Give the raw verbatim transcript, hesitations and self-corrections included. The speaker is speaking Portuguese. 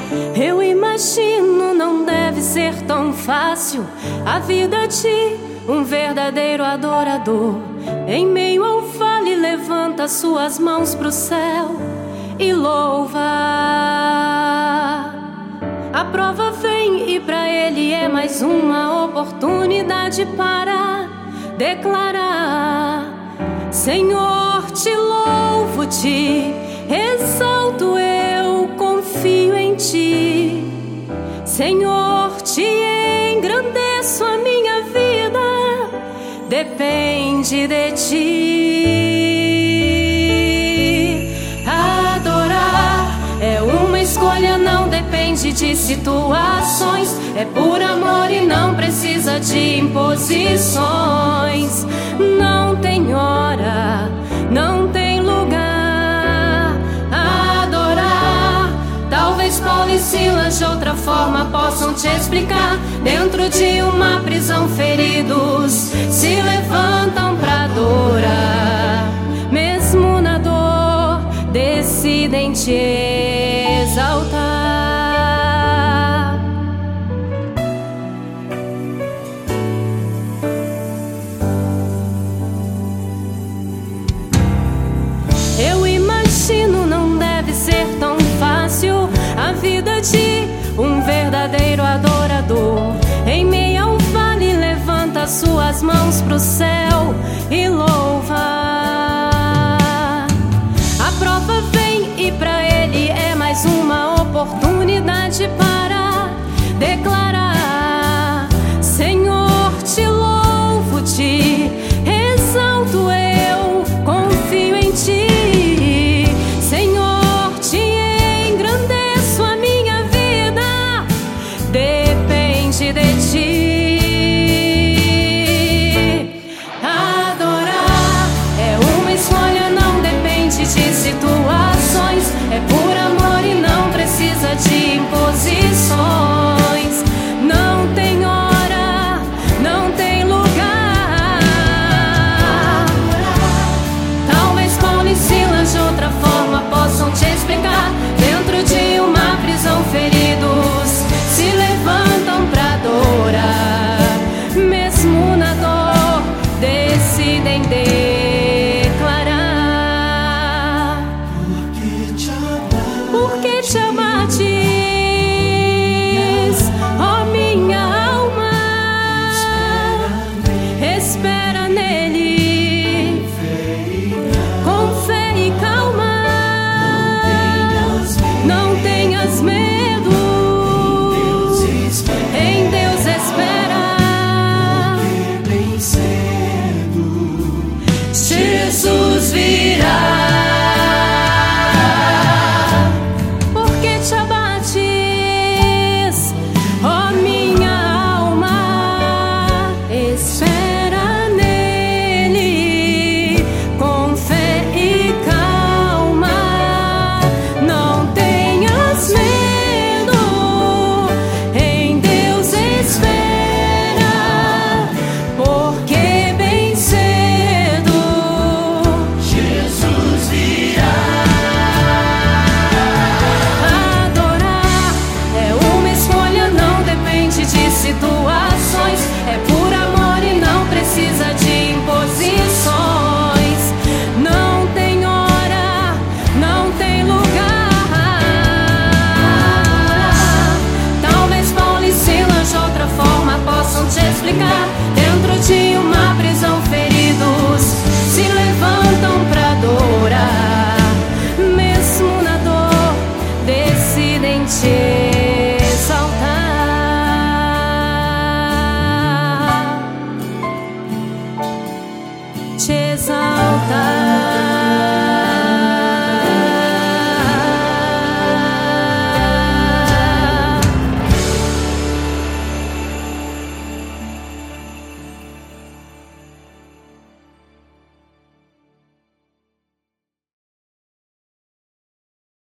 Eu imagino, não deve ser tão fácil a vida de um verdadeiro adorador. Em meio ao vale, levanta suas mãos pro céu e louva. A prova vem e pra ele é mais uma oportunidade para declarar: Senhor, te louvo, te exalto, eu confio em ti. Senhor, te engrandeço, a minha vida depende de ti. Adorar é uma escolha, não depende de situações. É por amor e não precisa de imposições. Não tem hora, não tem lugar. Adorar, talvez Paulo e Silas de outra forma possam te explicar. Dentro de uma prisão, feridos se levantam pra adorar. Mesmo na dor, decidem te exaltar. Eu imagino, não deve ser tão fácil a vida de um verdadeiro adorador. Em meio ao vale, levanta suas mãos pro céu e louva. A prova vem e pra ele é mais uma oportunidade para declarar: Senhor, te louvo, te exalto, eu confio em ti. Senhor, te engrandeço, a minha vida depende de ti. Adorar é uma escolha, não depende de situações. É por amor e não precisa de imposições. Não tem hora, não tem lugar. Talvez Paulo e Silas de outra forma possam te explicar. Dentro de uma prisão, feridos se levantam pra adorar. Mesmo na dor, decidem declarar: Por que te abates, ó minha alma? Espera nele, com fé e calma. Não tenhas medo.